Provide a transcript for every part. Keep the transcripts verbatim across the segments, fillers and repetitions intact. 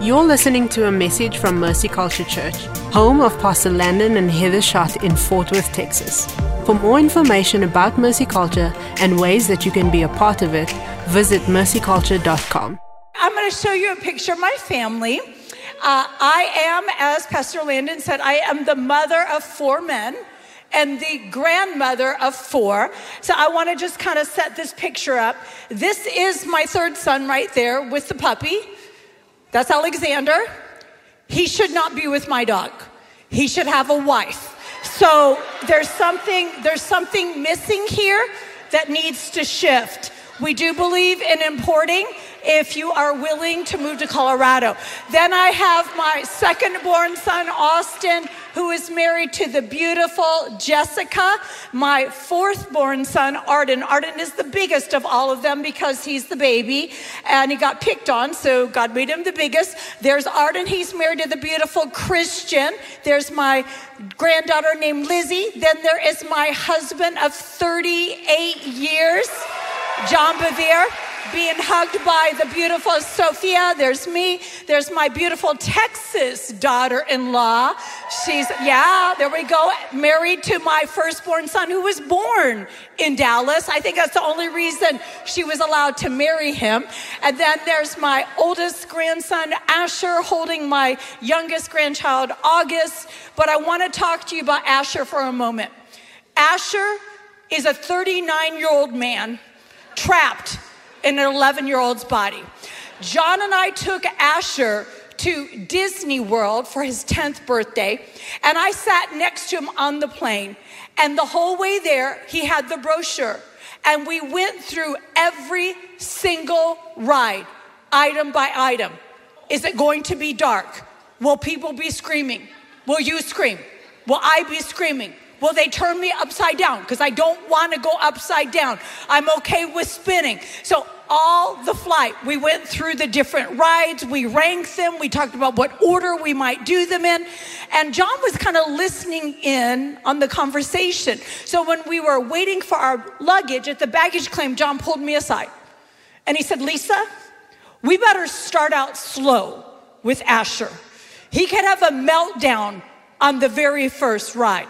You're listening to a message from Mercy Culture Church, home of Pastor Landon and Heather Schott in Fort Worth, Texas. For more information about Mercy Culture and ways that you can be a part of it, visit mercy culture dot com. I'm going to show you a picture of my family. Uh, I am, as Pastor Landon said, I am the mother of four men and the grandmother of four. So I want to just kind of set this picture up. This is my third son right there with the puppy. That's Alexander. He should not be with my dog. He should have a wife. So there's something, there's something missing here that needs to shift. We do believe in importing if you are willing to move to Colorado. Then I have my second-born son, Austin, who is married to the beautiful Jessica. My fourth-born son, Arden. Arden is the biggest of all of them because he's the baby, and he got picked on, so God made him the biggest. There's Arden. He's married to the beautiful Christian. There's my granddaughter named Lizzie. Then there is my husband of thirty-eight years, John Bevere, being hugged by the beautiful Sophia. There's me. There's my beautiful Texas daughter-in-law. She's, yeah, there we go, married to my firstborn son who was born in Dallas. I think that's the only reason she was allowed to marry him. And then there's my oldest grandson, Asher, holding my youngest grandchild, August. But I want to talk to you about Asher for a moment. Asher is a thirty-nine-year-old man trapped in an eleven-year-old's body. John and I took Asher to Disney World for his tenth birthday, and I sat next to him on the plane, and the whole way there, he had the brochure, and we went through every single ride, item by item. Is it going to be dark? Will people be screaming? Will you scream? Will I be screaming? Will they turn me upside down? Because I don't want to go upside down. I'm okay with spinning. So all the flight, we went through the different rides. We ranked them. We talked about what order we might do them in. And John was kind of listening in on the conversation. So when we were waiting for our luggage at the baggage claim, John pulled me aside. And he said, Lisa, we better start out slow with Asher. He could have a meltdown on the very first ride.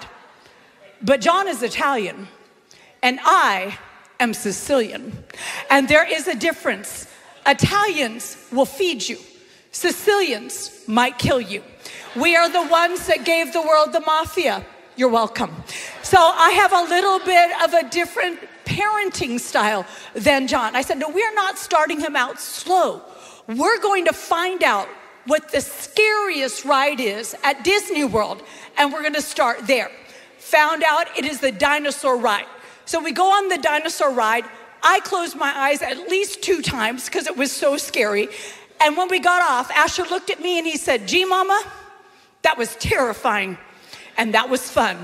But John is Italian, and I am Sicilian. And there is a difference. Italians will feed you. Sicilians might kill you. We are the ones that gave the world the mafia. You're welcome. So I have a little bit of a different parenting style than John. I said, no, we're not starting him out slow. We're going to find out what the scariest ride is at Disney World, and we're going to start there. Found out it is the dinosaur ride. So we go on the dinosaur ride. I closed my eyes at least two times because it was so scary. And when we got off, Asher looked at me and he said, gee, Mama, that was terrifying and that was fun.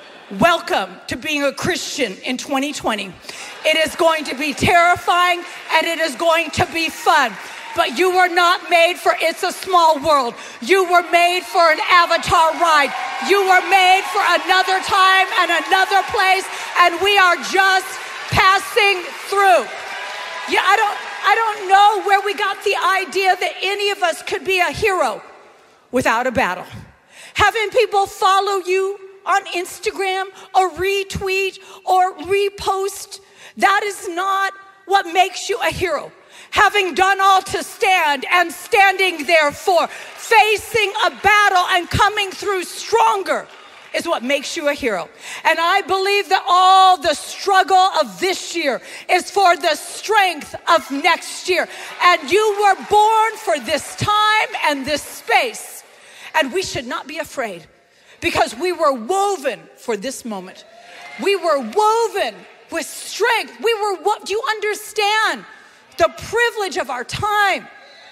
Welcome to being a Christian in twenty twenty. It is going to be terrifying and it is going to be fun. But you were not made for It's a Small World. You were made for an Avatar ride. You were made for another time and another place, and we are just passing through. Yeah, I don't, I don't know where we got the idea that any of us could be a hero without a battle. Having people follow you on Instagram or retweet or repost, that is not what makes you a hero. Having done all to stand and standing therefore, facing a battle and coming through stronger is what makes you a hero. And I believe that all the struggle of this year is for the strength of next year. And you were born for this time and this space. And we should not be afraid because we were woven for this moment. We were woven with strength. We were, what do you understand? The privilege of our time.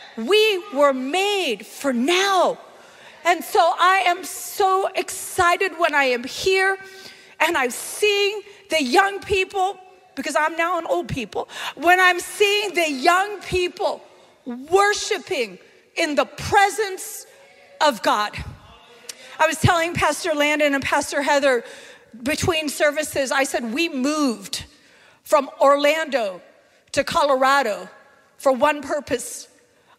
We were made for now. And so I am so excited when I am here and I'm seeing the young people, because I'm now an old people, when I'm seeing the young people worshiping in the presence of God. I was telling Pastor Landon and Pastor Heather between services, I said, we moved from Orlando to Colorado for one purpose.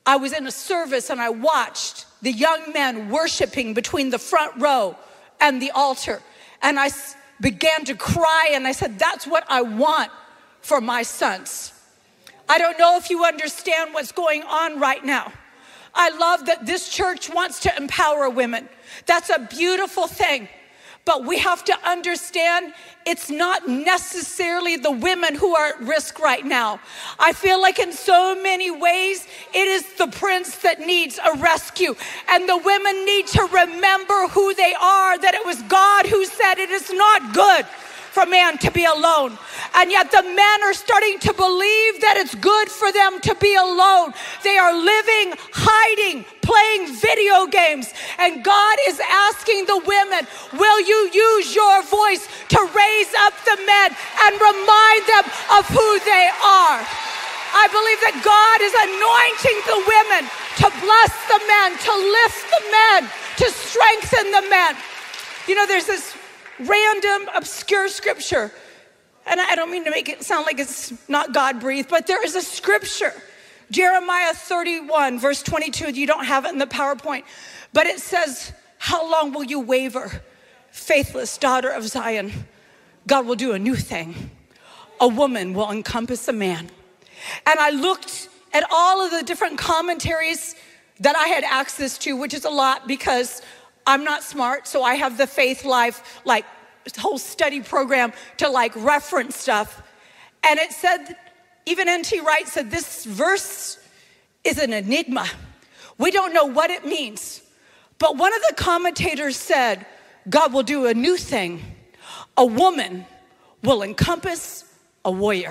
I was in a service and I watched the young men worshiping between the front row and the altar. And I began to cry and I said, that's what I want for my sons. I don't know if you understand what's going on right now. I love that this church wants to empower women. That's a beautiful thing. But we have to understand it's not necessarily the women who are at risk right now. I feel like in so many ways, it is the prince that needs a rescue. And the women need to remember who they are, that it was God who said it is not good for man to be alone. And yet the men are starting to believe that it's good for them to be alone. They are living, hiding, playing video games. And God is asking the women, will you use your voice to raise up the men and remind them of who they are? I believe that God is anointing the women to bless the men, to lift the men, to strengthen the men. You know, there's this random, obscure scripture. And I don't mean to make it sound like it's not God-breathed, but there is a scripture, Jeremiah thirty-one, verse twenty-two. You don't have it in the PowerPoint, but it says, how long will you waver, faithless daughter of Zion? God will do a new thing. A woman will encompass a man. And I looked at all of the different commentaries that I had access to, which is a lot because I'm not smart, so I have the Faith Life, like, whole study program to, like, reference stuff. And it said, even N T Wright said, this verse is an enigma. We don't know what it means. But one of the commentators said, God will do a new thing. A woman will encompass a warrior.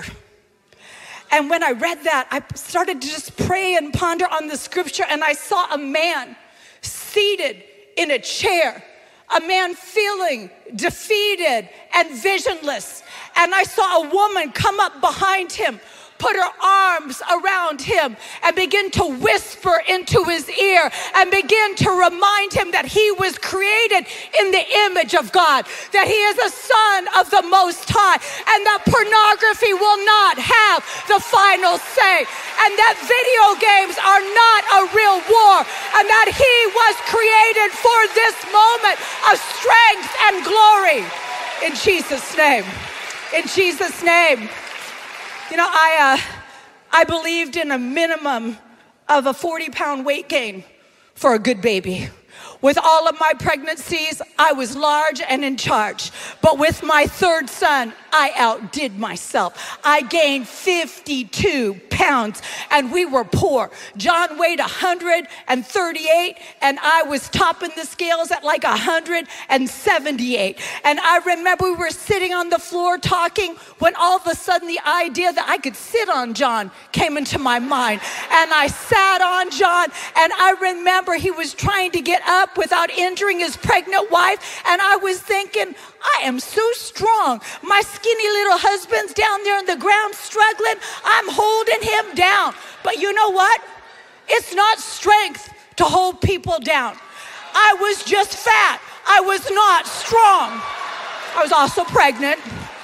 And when I read that, I started to just pray and ponder on the scripture, and I saw a man seated in a chair, a man feeling defeated and visionless. And I saw a woman come up behind him, put her arms around him and begin to whisper into his ear and begin to remind him that he was created in the image of God, that he is a son of the Most High, and that pornography will not have the final say, and that video games are not a real war, and that he was created for this moment of strength and glory. In Jesus' name. In Jesus' name. You know, I uh, I believed in a minimum of a forty pound weight gain for a good baby. With all of my pregnancies, I was large and in charge. But with my third son, I outdid myself. I gained fifty-two pounds, and we were poor. John weighed one hundred thirty-eight, and I was topping the scales at like one hundred seventy-eight. And I remember we were sitting on the floor talking when all of a sudden the idea that I could sit on John came into my mind. And I sat on John, and I remember he was trying to get up without injuring his pregnant wife. And I was thinking, I am so strong. My skinny little husband's down there on the ground struggling. I'm holding him down. But you know what? It's not strength to hold people down. I was just fat. I was not strong. I was also pregnant.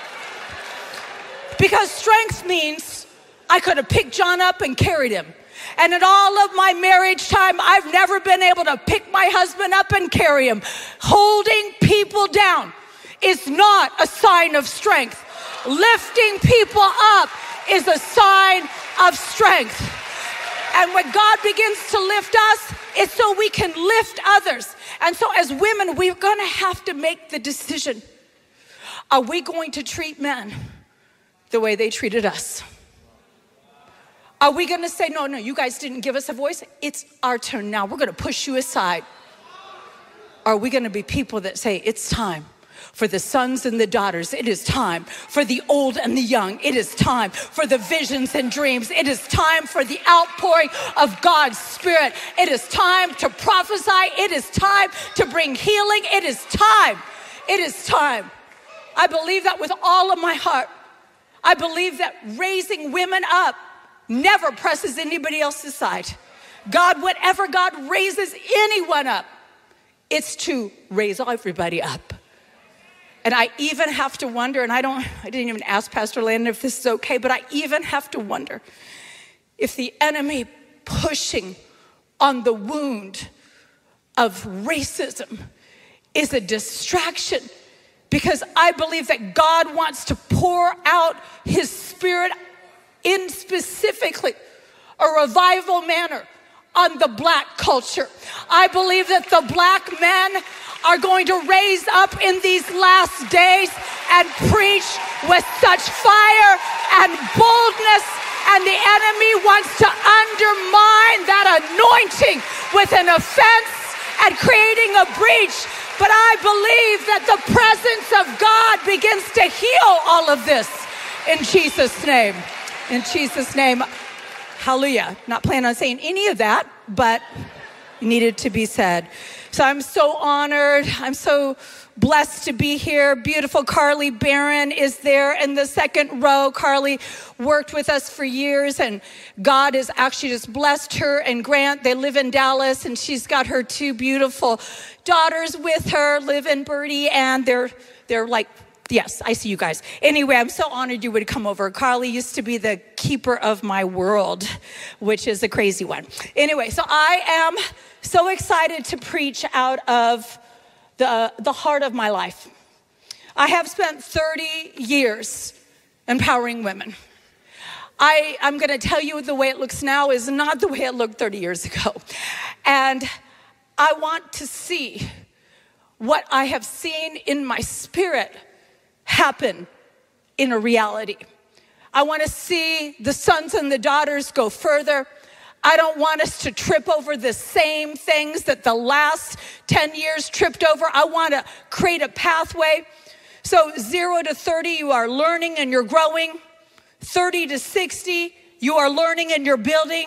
Because strength means I could have picked John up and carried him. And in all of my marriage time, I've never been able to pick my husband up and carry him. Holding people down is not a sign of strength. Lifting people up is a sign of strength. And when God begins to lift us, it's so we can lift others. And so as women, we're going to have to make the decision. Are we going to treat men the way they treated us? Are we going to say, no, no, you guys didn't give us a voice. It's our turn now. We're going to push you aside. Are we going to be people that say, it's time for the sons and the daughters? It is time for the old and the young. It is time for the visions and dreams. It is time for the outpouring of God's Spirit. It is time to prophesy. It is time to bring healing. It is time. It is time. I believe that with all of my heart. I believe that raising women up never presses anybody else aside. God, whatever God raises anyone up, it's to raise everybody up. And I even have to wonder, and I don't, I didn't even ask Pastor Landon if this is okay, but I even have to wonder if the enemy pushing on the wound of racism is a distraction, because I believe that God wants to pour out his Spirit in specifically a revival manner on the black culture. I believe that the black men are going to raise up in these last days and preach with such fire and boldness, and the enemy wants to undermine that anointing with an offense and creating a breach. But I believe that the presence of God begins to heal all of this in Jesus' name. In Jesus' name. Hallelujah. Not planning on saying any of that, but it needed to be said. So I'm so honored. I'm so blessed to be here. Beautiful Carly Barron is there in the second row. Carly worked with us for years, and God has actually just blessed her and Grant. They live in Dallas, and she's got her two beautiful daughters with her, Liv and Birdie, and they're they're like, yes, I see you guys. Anyway, I'm so honored you would come over. Carly used to be the keeper of my world, which is a crazy one. Anyway, so I am so excited to preach out of the, the heart of my life. I have spent thirty years empowering women. I, I'm going to tell you the way it looks now is not the way it looked thirty years ago. And I want to see what I have seen in my spirit happen in a reality. I want to see the sons and the daughters go further. I don't want us to trip over the same things that the last ten years tripped over. I want to create a pathway. So zero to thirty, you are learning and you're growing. thirty to sixty, you are learning and you're building.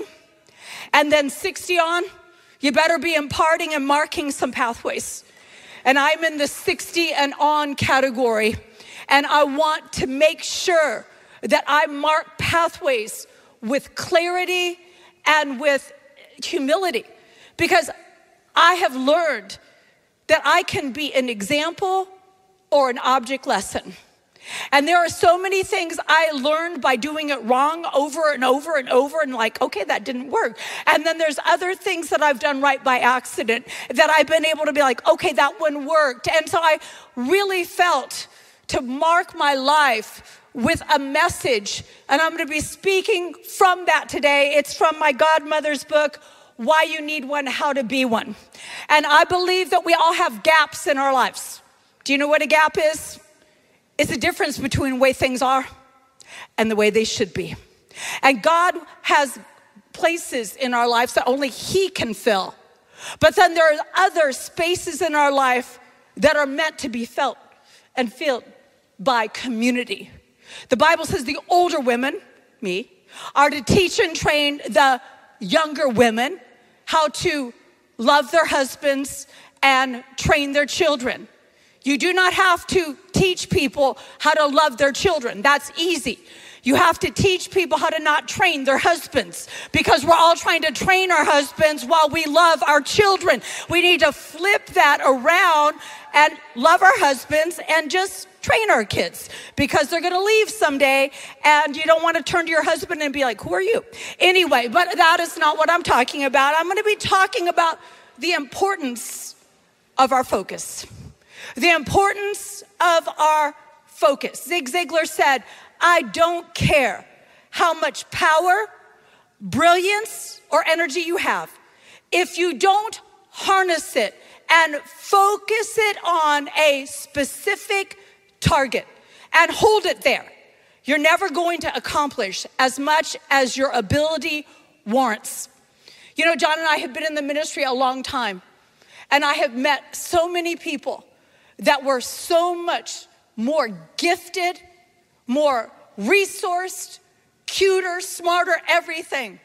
And then sixty on, you better be imparting and marking some pathways. And I'm in the sixty and on category. And I want to make sure that I mark pathways with clarity and with humility, because I have learned that I can be an example or an object lesson. And there are so many things I learned by doing it wrong over and over and over, and like, okay, that didn't work. And then there's other things that I've done right by accident that I've been able to be like, okay, that one worked. And so I really felt to mark my life with a message, and I'm going to be speaking from that today. It's from my godmother's book, Why You Need One, How to Be One. And I believe that we all have gaps in our lives. Do you know what a gap is? It's the difference between the way things are and the way they should be. And God has places in our lives that only He can fill. But then there are other spaces in our life that are meant to be felt and filled by community. The Bible says the older women, me, are to teach and train the younger women how to love their husbands and train their children. You do not have to teach people how to love their children. That's easy. You have to teach people how to not train their husbands, because we're all trying to train our husbands while we love our children. We need to flip that around and love our husbands and just train our kids, because they're going to leave someday and you don't want to turn to your husband and be like, who are you? Anyway, but that is not what I'm talking about. I'm going to be talking about the importance of our focus. The importance of our focus. Zig Ziglar said, I don't care how much power, brilliance, or energy you have. If you don't harness it and focus it on a specific target and hold it there, you're never going to accomplish as much as your ability warrants. You know, John and I have been in the ministry a long time, and I have met so many people that were so much more gifted, more resourced, cuter, smarter, everything,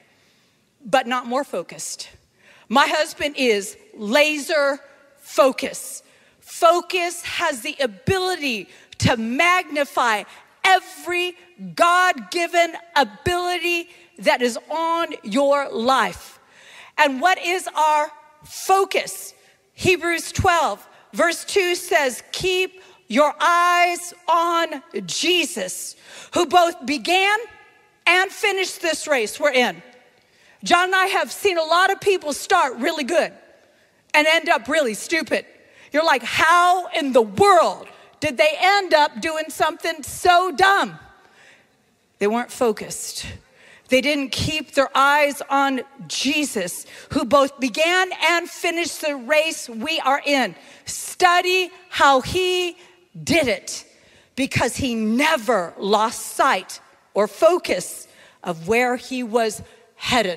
but not more focused. My husband is laser focused. Focus has the ability to magnify every God-given ability that is on your life. And what is our focus? Hebrews twelve, verse two says, keep your eyes on Jesus, who both began and finished this race we're in. John and I have seen a lot of people start really good and end up really stupid. You're like, how in the world did they end up doing something so dumb? They weren't focused. They didn't keep their eyes on Jesus, who both began and finished the race we are in. Study how he did it, because he never lost sight or focus of where he was headed.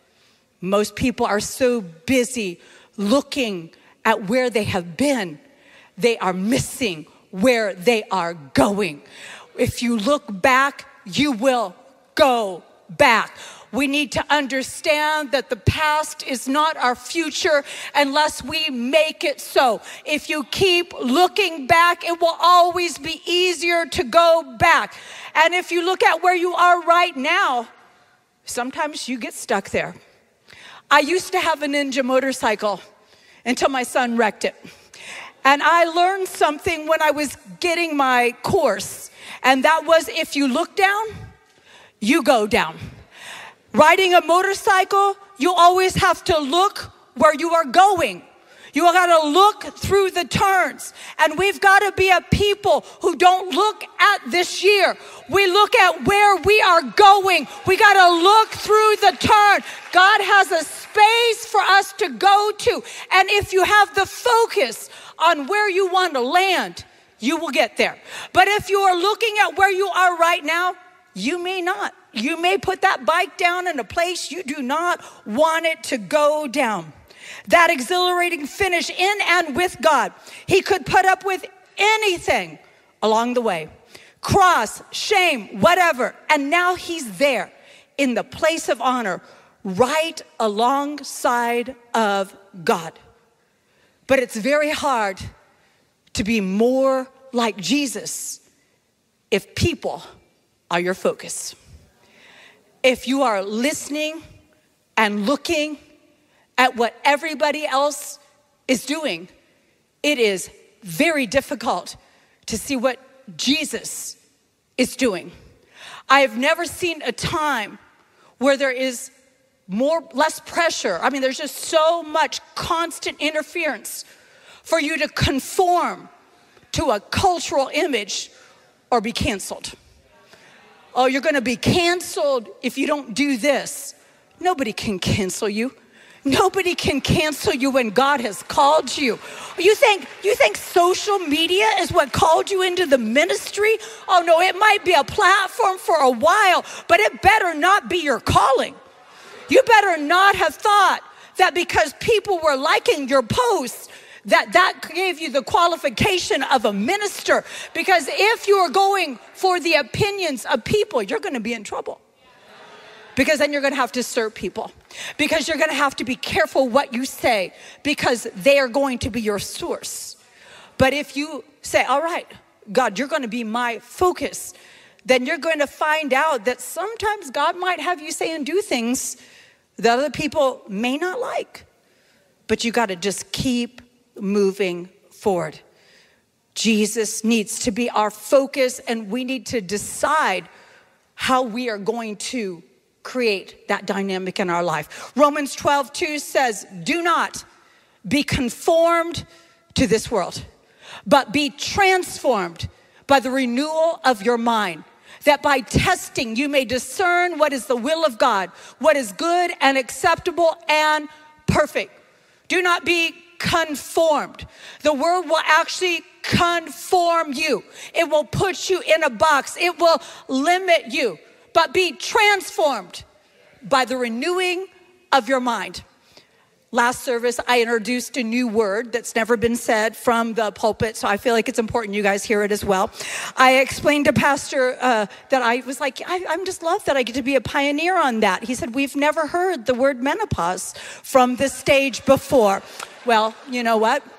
Most people are so busy looking at where they have been, they are missing where they are going. If you look back, you will go back. We need to understand that the past is not our future unless we make it so. If you keep looking back, it will always be easier to go back. And if you look at where you are right now, sometimes you get stuck there. I used to have a Ninja motorcycle until my son wrecked it. And I learned something when I was getting my course. And that was, if you look down, you go down. Riding a motorcycle, you always have to look where you are going. You gotta look through the turns. And we've gotta be a people who don't look at this year. We look at where we are going. We gotta look through the turn. God has a space for us to go to. And if you have the focus on where you want to land, you will get there. But if you are looking at where you are right now, you may not. You may put that bike down in a place you do not want it to go down. That exhilarating finish in and with God. He could put up with anything along the way. Cross, shame, whatever. And now he's there in the place of honor, right alongside of God. But it's very hard to be more like Jesus if people are your focus. If you are listening and looking at what everybody else is doing, it is very difficult to see what Jesus is doing. I have never seen a time where there is more, less pressure. I mean, there's just so much constant interference for you to conform to a cultural image or be canceled. Oh, you're gonna be canceled if you don't do this. Nobody can cancel you. Nobody can cancel you when God has called you. You think, you think social media is what called you into the ministry? Oh no, it might be a platform for a while, but it better not be your calling. You better not have thought that because people were liking your posts, that that gave you the qualification of a minister. Because if you're going for the opinions of people, you're gonna be in trouble. Because then you're gonna have to serve people. Because you're gonna have to be careful what you say, because they are going to be your source. But if you say, all right, God, you're gonna be my focus, then you're going to find out that sometimes God might have you say and do things that other people may not like. But you gotta just keep moving forward. Jesus needs to be our focus, and we need to decide how we are going to create that dynamic in our life. Romans twelve two says, do not be conformed to this world, but be transformed by the renewal of your mind, that by testing you may discern what is the will of God, what is good and acceptable and perfect. Do not be conformed. The word will actually conform you. It will put you in a box. It will limit you. But be transformed by the renewing of your mind. Last service, I introduced a new word that's never been said from the pulpit, so I feel like it's important you guys hear it as well. I explained to Pastor uh, that I was like, I, I'm just love that I get to be a pioneer on that. He said, we've never heard the word menopause from this stage before. Well, you know what?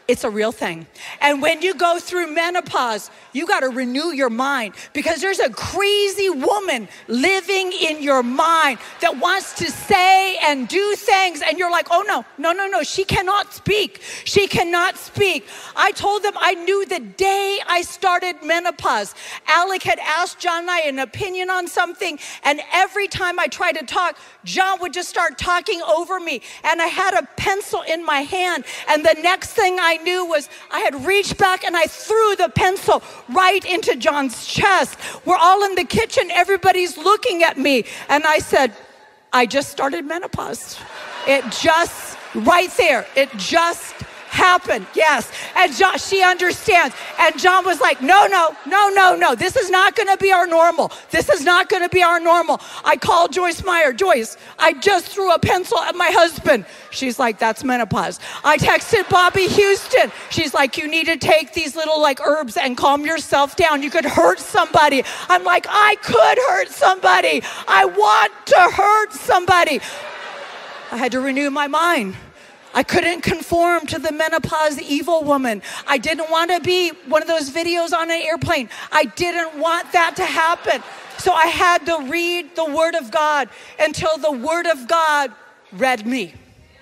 It's a real thing. And when you go through menopause, you got to renew your mind, because there's a crazy woman living in your mind that wants to say and do things. And you're like, oh no, no, no, no. She cannot speak. She cannot speak. I told them I knew the day I started menopause. Alec had asked John and I an opinion on something. And every time I tried to talk, John would just start talking over me. And I had a pencil in my hand. And the next thing I knew was I had reached back and I threw the pencil right into John's chest. We're all in the kitchen. Everybody's looking at me. And I said, I just started menopause. It just, right there, it just happened. Yes. And John, she understands. And John was like, no, no, no, no, no. This is not going to be our normal. This is not going to be our normal. I called Joyce Meyer. Joyce, I just threw a pencil at my husband. She's like, that's menopause. I texted Bobby Houston. She's like, you need to take these little like herbs and calm yourself down. You could hurt somebody. I'm like, I could hurt somebody. I want to hurt somebody. I had to renew my mind. I couldn't conform to the menopause evil woman. I didn't want to be one of those videos on an airplane. I didn't want that to happen. So I had to read the Word of God until the Word of God read me.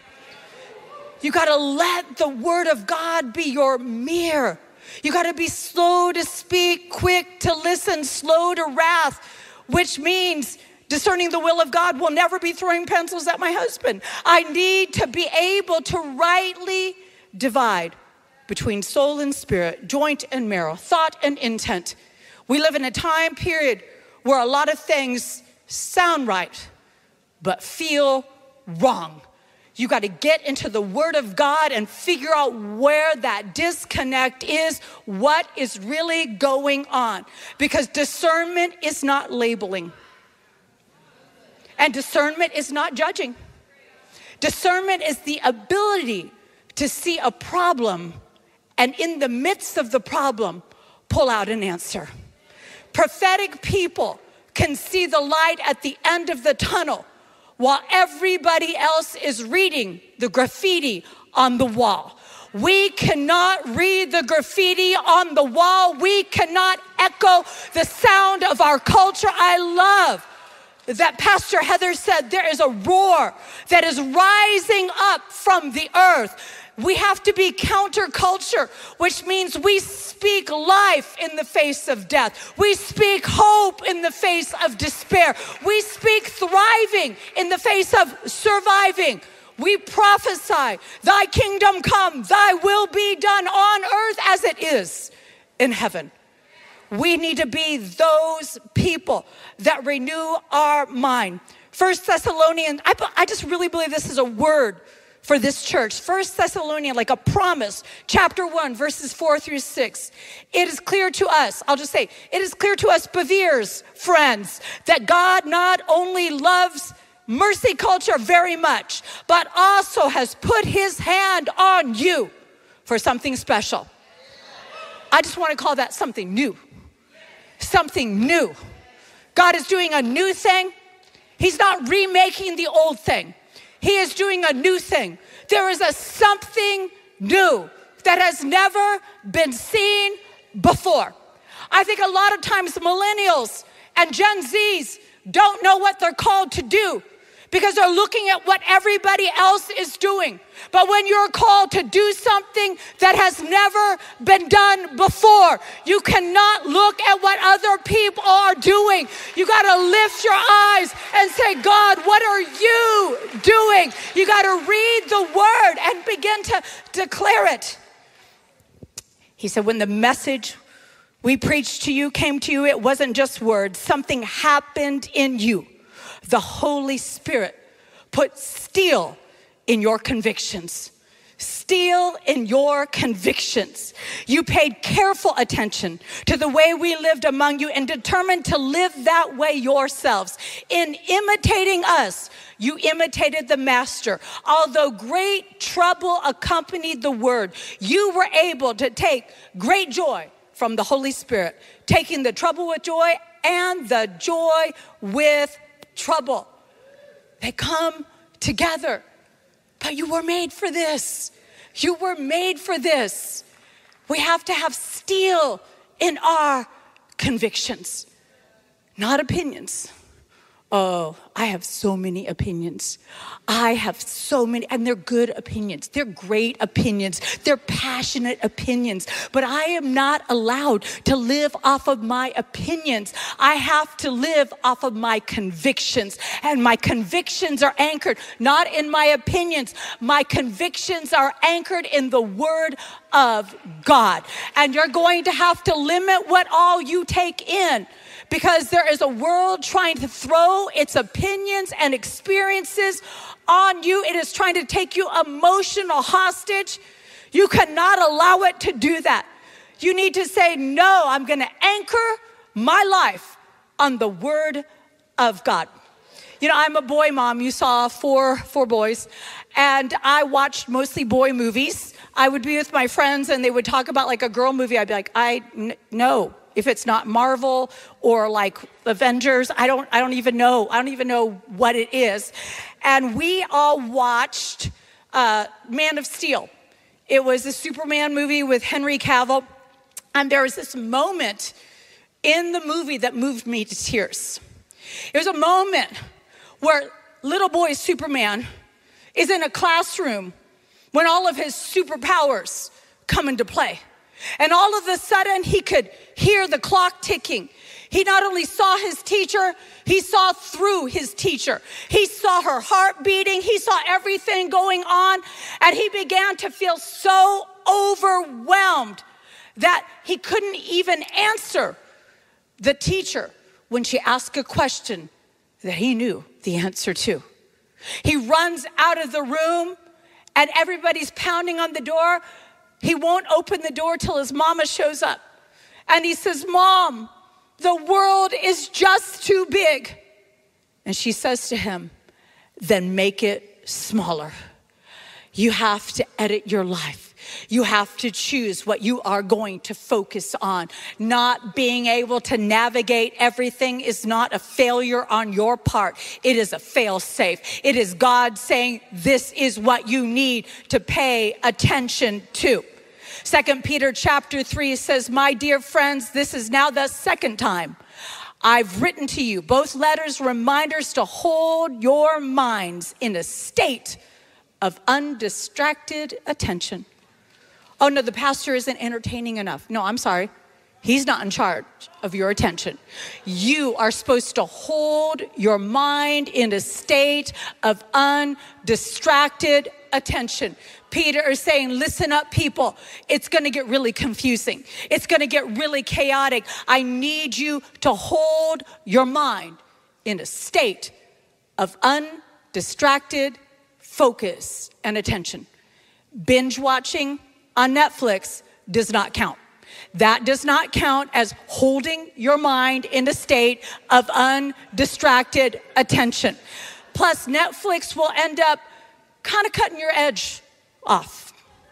You got to let the Word of God be your mirror. You got to be slow to speak, quick to listen, slow to wrath, which means discerning the will of God will never be throwing pencils at my husband. I need to be able to rightly divide between soul and spirit, joint and marrow, thought and intent. We live in a time period where a lot of things sound right, but feel wrong. You got to get into the Word of God and figure out where that disconnect is, what is really going on. Because discernment is not labeling. And discernment is not judging. Discernment is the ability to see a problem and in the midst of the problem, pull out an answer. Prophetic people can see the light at the end of the tunnel while everybody else is reading the graffiti on the wall. We cannot read the graffiti on the wall. We cannot echo the sound of our culture. I love that Pastor Heather said there is a roar that is rising up from the earth. We have to be counterculture, which means we speak life in the face of death. We speak hope in the face of despair. We speak thriving in the face of surviving. We prophesy, thy kingdom come, thy will be done on earth as it is in heaven. We need to be those people that renew our mind. First Thessalonians, I, I just really believe this is a word for this church. First Thessalonians, like a promise, chapter one, verses four through six. It is clear to us, I'll just say, it is clear to us, Bevere's friends, that God not only loves Mercy Culture very much, but also has put his hand on you for something special. I just want to call that something new. Something new. God is doing a new thing. He's not remaking the old thing. He is doing a new thing. There is a something new that has never been seen before. I think a lot of times millennials and Gen Zs don't know what they're called to do because they're looking at what everybody else is doing. But when you're called to do something that has never been done before, you cannot look at what other people are doing. You got to lift your eyes and say, God, what are you doing? You got to read the word and begin to declare it. He said, when the message we preached to you came to you, it wasn't just words. Something happened in you. The Holy Spirit put steel in your convictions. Steel in your convictions. You paid careful attention to the way we lived among you and determined to live that way yourselves. In imitating us, you imitated the Master. Although great trouble accompanied the word, you were able to take great joy from the Holy Spirit, taking the trouble with joy and the joy with trouble. They come together. But you were made for this. You were made for this. We have to have steel in our convictions, not opinions. Oh, I have so many opinions. I have so many, and they're good opinions. They're great opinions. They're passionate opinions. But I am not allowed to live off of my opinions. I have to live off of my convictions. And my convictions are anchored not in my opinions. My convictions are anchored in the Word of God. And you're going to have to limit what all you take in, because there is a world trying to throw its opinions and experiences on you. It is trying to take you emotional hostage. You cannot allow it to do that. You need to say, no, I'm going to anchor my life on the Word of God. You know, I'm a boy mom. You saw four, four boys. And I watched mostly boy movies. I would be with my friends and they would talk about like a girl movie. I'd be like, I, n- no. If it's not Marvel or like Avengers, I don't I don't even know. I don't even know what it is. And we all watched uh, Man of Steel. It was a Superman movie with Henry Cavill. And there was this moment in the movie that moved me to tears. It was a moment where little boy Superman is in a classroom when all of his superpowers come into play. And all of a sudden, he could hear the clock ticking. He not only saw his teacher, he saw through his teacher. He saw her heart beating. He saw everything going on. And he began to feel so overwhelmed that he couldn't even answer the teacher when she asked a question that he knew the answer to. He runs out of the room, and everybody's pounding on the door. He won't open the door till his mama shows up. And he says, Mom, the world is just too big. And she says to him, then make it smaller. You have to edit your life. You have to choose what you are going to focus on. Not being able to navigate everything is not a failure on your part. It is a fail-safe. It is God saying, this is what you need to pay attention to. Second Peter chapter three says, my dear friends, this is now the second time I've written to you, both letters, reminders to hold your minds in a state of undistracted attention. Oh no, the pastor isn't entertaining enough. No, I'm sorry. He's not in charge of your attention. You are supposed to hold your mind in a state of undistracted attention. Peter is saying, listen up, people. It's going to get really confusing. It's going to get really chaotic. I need you to hold your mind in a state of undistracted focus and attention. Binge watching on Netflix does not count. That does not count as holding your mind in a state of undistracted attention. Plus, Netflix will end up kind of cutting your edge off.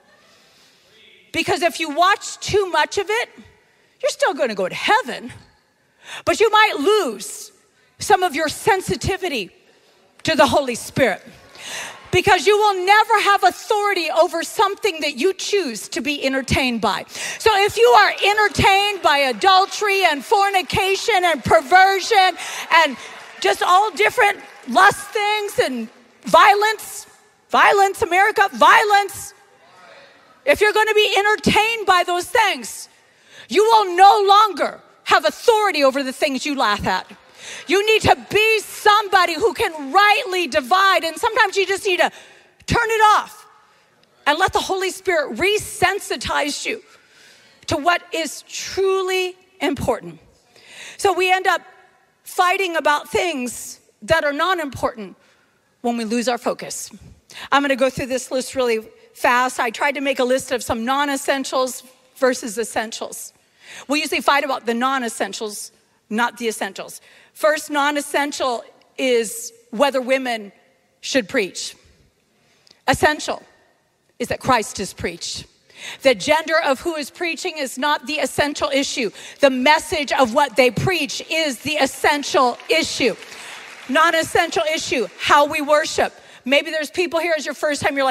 Because if you watch too much of it, you're still going to go to heaven, but you might lose some of your sensitivity to the Holy Spirit. Because you will never have authority over something that you choose to be entertained by. So if you are entertained by adultery and fornication and perversion and just all different lust things and violence, violence, America, violence. If you're going to be entertained by those things, you will no longer have authority over the things you laugh at. You need to be somebody who can rightly divide, and sometimes you just need to turn it off and let the Holy Spirit resensitize you to what is truly important. So we end up fighting about things that are not important when we lose our focus. I'm going to go through this list really fast. I tried to make a list of some non-essentials versus essentials. We usually fight about the non-essentials, not the essentials. First non-essential is whether women should preach. Essential is that Christ is preached. The gender of who is preaching is not the essential issue. The message of what they preach is the essential issue. Non-essential issue, how we worship. Maybe there's people here as your first time, you're like,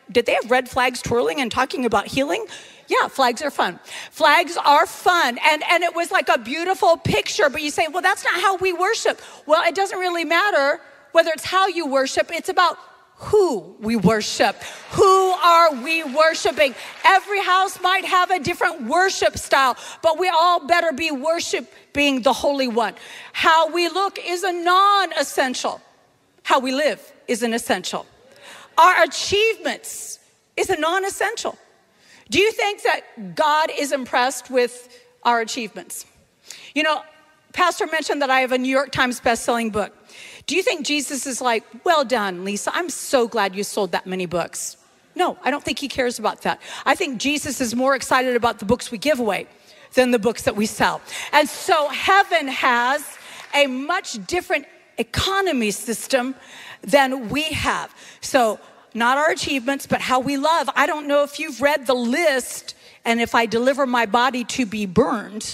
did they have red flags twirling and talking about healing? Yeah, flags are fun. Flags are fun. And, and it was like a beautiful picture, but you say, well, that's not how we worship. Well, it doesn't really matter whether it's how you worship. It's about who we worship. Who are we worshiping? Every house might have a different worship style, but we all better be worshiping the Holy One. How we look is a non-essential. How we live is an essential. Our achievements is a non-essential. Do you think that God is impressed with our achievements? You know, Pastor mentioned that I have a New York Times best-selling book. Do you think Jesus is like, well done, Lisa, I'm so glad you sold that many books? No, I don't think he cares about that. I think Jesus is more excited about the books we give away than the books that we sell. And so heaven has a much different economy system than we have. So not our achievements, but how we love. I don't know if you've read the list, and if I deliver my body to be burned,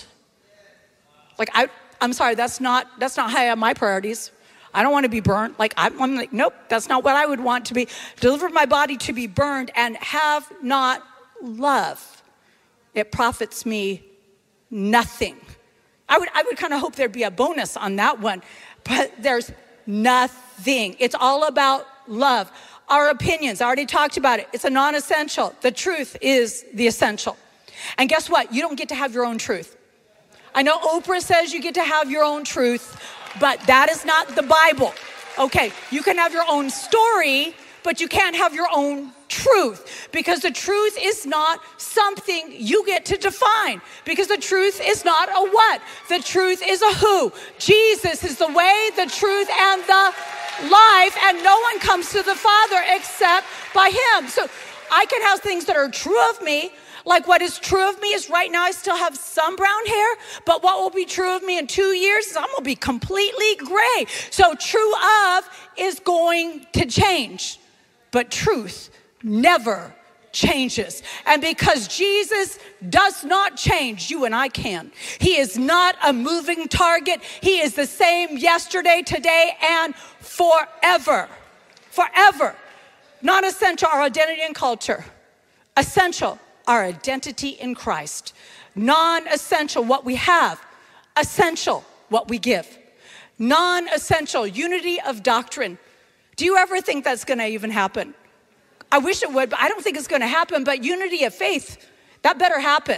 like I, I'm sorry, that's not that's not high on my priorities. I don't want to be burnt. Like I'm, I'm like, nope, that's not what I would want to be. Deliver my body to be burned and have not love. It profits me nothing. I would I would kind of hope there'd be a bonus on that one, but there's nothing. It's all about love. Our opinions, I already talked about it. It's a non-essential. The truth is the essential. And guess what? You don't get to have your own truth. I know Oprah says you get to have your own truth, but that is not the Bible. Okay, you can have your own story, but you can't have your own truth, because the truth is not something you get to define, because the truth is not a what. The truth is a who. Jesus is the way, the truth, and the life, and no one comes to the Father except by him. So I can have things that are true of me. Like what is true of me is right now I still have some brown hair, but what will be true of me in two years is I'm gonna be completely gray. So true of is going to change, but truth never changes. And because Jesus does not change, you and I can. He is not a moving target. He is the same yesterday, today, and forever. Forever. Non-essential, our identity and culture. Essential, our identity in Christ. Non-essential, what we have. Essential, what we give. Non-essential, unity of doctrine. Do you ever think that's gonna even happen? I wish it would, but I don't think it's gonna happen. But unity of faith, that better happen.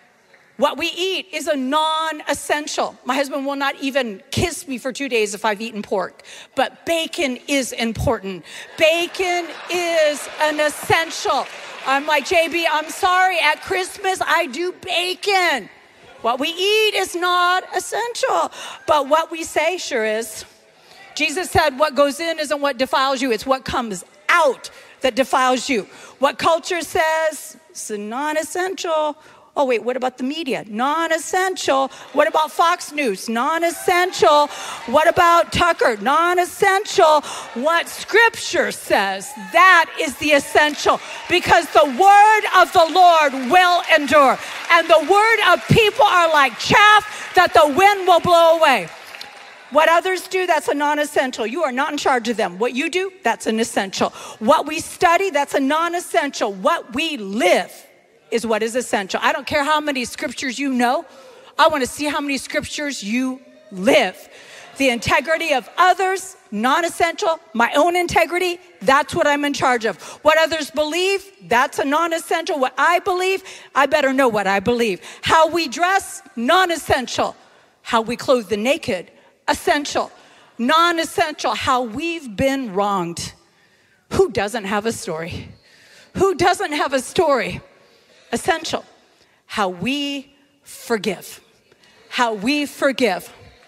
What we eat is a non-essential. My husband will not even kiss me for two days if I've eaten pork. But bacon is important. Bacon is an essential. I'm like, J B, I'm sorry, at Christmas I do bacon. What we eat is not essential, but what we say sure is. Jesus said what goes in isn't what defiles you, it's what comes out that defiles you. What culture says it's non-essential. Oh wait, what about the media? Non-essential. What about Fox News? Non-essential. What about Tucker? Non-essential. What Scripture says, that is the essential, because the word of the Lord will endure, and the word of people are like chaff that the wind will blow away. What others do, that's a non-essential. You are not in charge of them. What you do, that's an essential. What we study, that's a non-essential. What we live is what is essential. I don't care how many scriptures you know. I want to see how many scriptures you live. The integrity of others, non-essential. My own integrity, that's what I'm in charge of. What others believe, that's a non-essential. What I believe, I better know what I believe. How we dress, non-essential. How we clothe the naked, essential. Non-essential, how we've been wronged. Who doesn't have a story? Who doesn't have a story? Essential, how we forgive. How we forgive.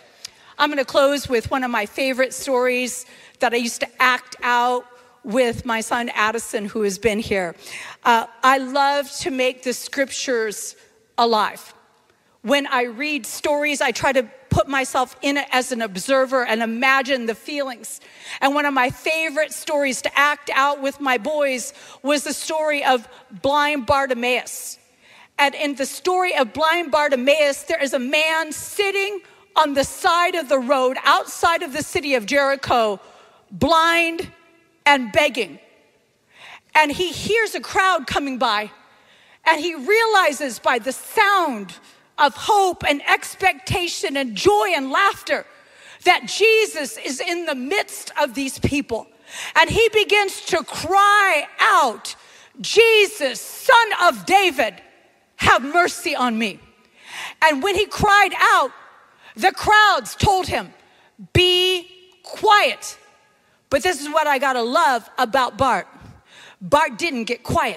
I'm gonna close with one of my favorite stories that I used to act out with my son Addison, who has been here. Uh, I love to make the scriptures alive. When I read stories, I try to put myself in it as an observer and imagine the feelings. And one of my favorite stories to act out with my boys was the story of blind Bartimaeus. And in the story of blind Bartimaeus, there is a man sitting on the side of the road outside of the city of Jericho, blind and begging. and he hears a crowd coming by, and he realizes by the sound of hope and expectation and joy and laughter that Jesus is in the midst of these people. And he begins to cry out, Jesus, Son of David, have mercy on me. And when he cried out, the crowds told him, be quiet. But this is what I gotta love about Bart. Bart didn't get quiet.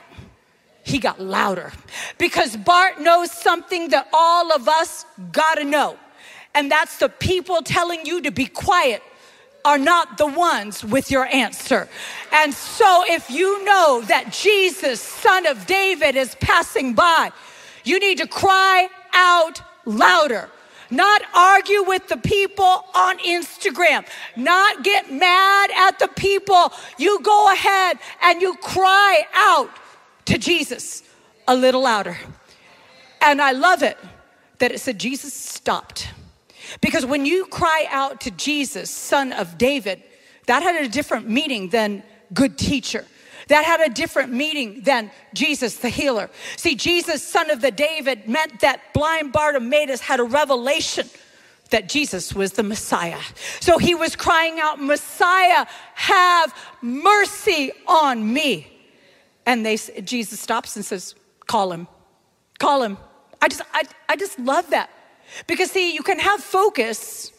He got louder, because Bart knows something that all of us gotta know. And that's the people telling you to be quiet are not the ones with your answer. And so if you know that Jesus, Son of David, is passing by, you need to cry out louder. Not argue with the people on Instagram. Not get mad at the people. You go ahead and you cry out to Jesus a little louder. And I love it that it said Jesus stopped. Because when you cry out to Jesus, Son of David, that had a different meaning than good teacher. That had a different meaning than Jesus the healer. See, Jesus, Son of the David, meant that blind Bartimaeus had a revelation that Jesus was the Messiah. So he was crying out, Messiah, have mercy on me. And they, Jesus stops and says, call him, call him. I just, I, I just love that. Because see, you can have focus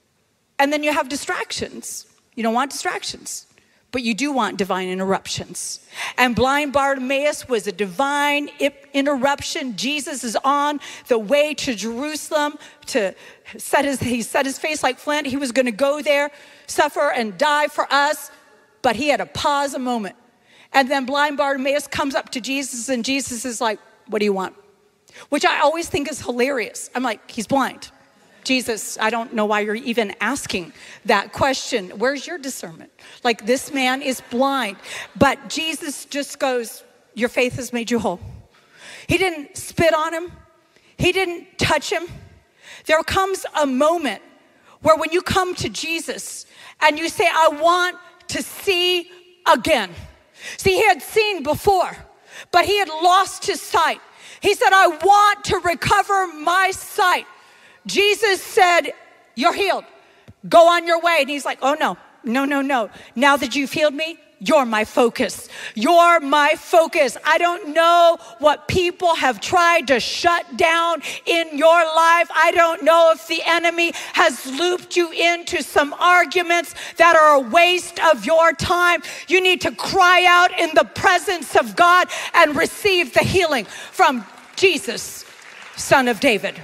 and then you have distractions. You don't want distractions, but you do want divine interruptions. And blind Bartimaeus was a divine interruption. Jesus is on the way to Jerusalem to set his, he set his face like flint. He was gonna go there, suffer and die for us, but he had to pause a moment. And then blind Bartimaeus comes up to Jesus and Jesus is like, what do you want? Which I always think is hilarious. I'm like, he's blind. Jesus, I don't know why you're even asking that question. Where's your discernment? Like, this man is blind. But Jesus just goes, your faith has made you whole. He didn't spit on him. He didn't touch him. There comes a moment where when you come to Jesus and you say, I want to see again. See, he had seen before, but he had lost his sight. He said, I want to recover my sight. Jesus said, you're healed. Go on your way. And he's like, oh, no, no, no, no. Now that you've healed me, you're my focus. You're my focus. I don't know what people have tried to shut down in your life. I don't know if the enemy has looped you into some arguments that are a waste of your time. You need to cry out in the presence of God and receive the healing from Jesus, Son of David.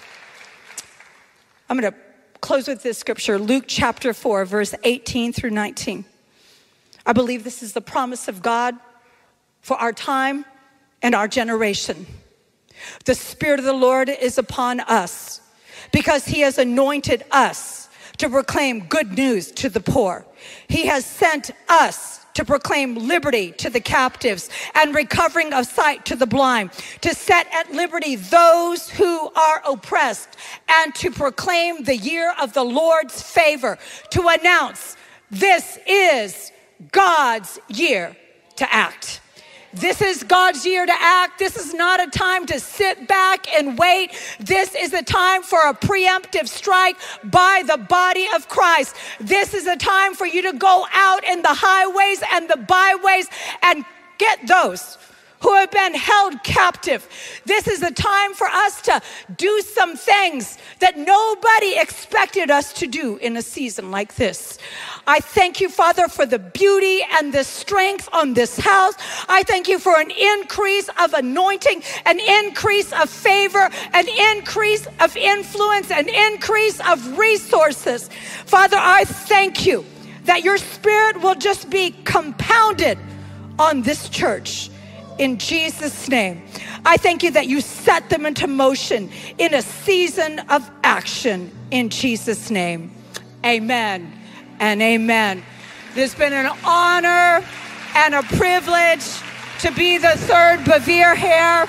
I'm going to close with this scripture, Luke chapter four, verse eighteen through nineteen. I believe this is the promise of God for our time and our generation. The Spirit of the Lord is upon us because he has anointed us to proclaim good news to the poor. He has sent us to proclaim liberty to the captives and recovering of sight to the blind, to set at liberty those who are oppressed, and to proclaim the year of the Lord's favor, to announce this is God's year to act. This is God's year to act. This is not a time to sit back and wait. This is a time for a preemptive strike by the body of Christ. This is a time for you to go out in the highways and the byways and get those who have been held captive. This is a time for us to do some things that nobody expected us to do in a season like this. I thank you, Father, for the beauty and the strength on this house. I thank you for an increase of anointing, an increase of favor, an increase of influence, an increase of resources. Father, I thank you that your Spirit will just be compounded on this church. In Jesus' name, I thank you that you set them into motion in a season of action. In Jesus' name, amen and amen. It has been an honor and a privilege to be the third Bevere here.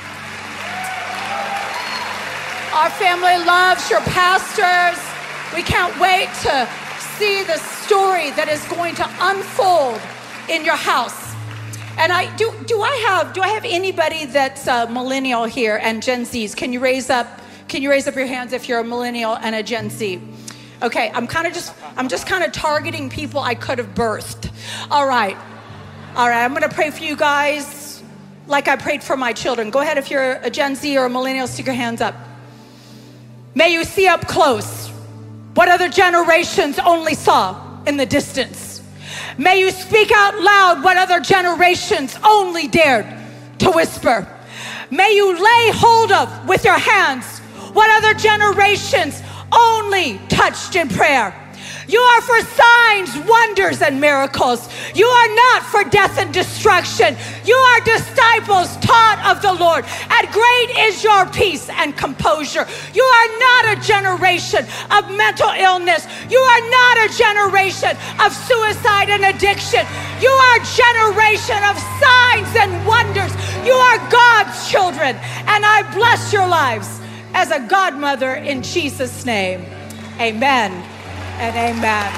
Our family loves your pastors. We can't wait to see the story that is going to unfold in your house. And I do. Do I have? Do I have anybody that's a millennial here and Gen Zs? Can you raise up? Can you raise up your hands if you're a millennial and a Gen Z? Okay, I'm kind of just. I'm just kind of targeting people I could have birthed. All right, all right. I'm gonna pray for you guys, like I prayed for my children. Go ahead if you're a Gen Z or a millennial. Stick your hands up. May you see up close what other generations only saw in the distance. May you speak out loud what other generations only dared to whisper. May you lay hold of with your hands what other generations only touched in prayer. You are for signs, wonders, and miracles. You are not for death and destruction. You are disciples taught of the Lord, and great is your peace and composure. You are not a generation of mental illness. You are not a generation of suicide and addiction. You are a generation of signs and wonders. You are God's children, and I bless your lives as a godmother in Jesus' name. Amen. And amen.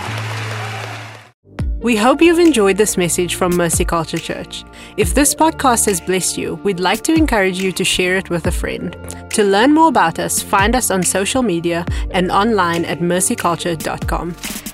We hope you've enjoyed this message from Mercy Culture Church. If this podcast has blessed you, we'd like to encourage you to share it with a friend. To learn more about us, find us on social media and online at mercy culture dot com.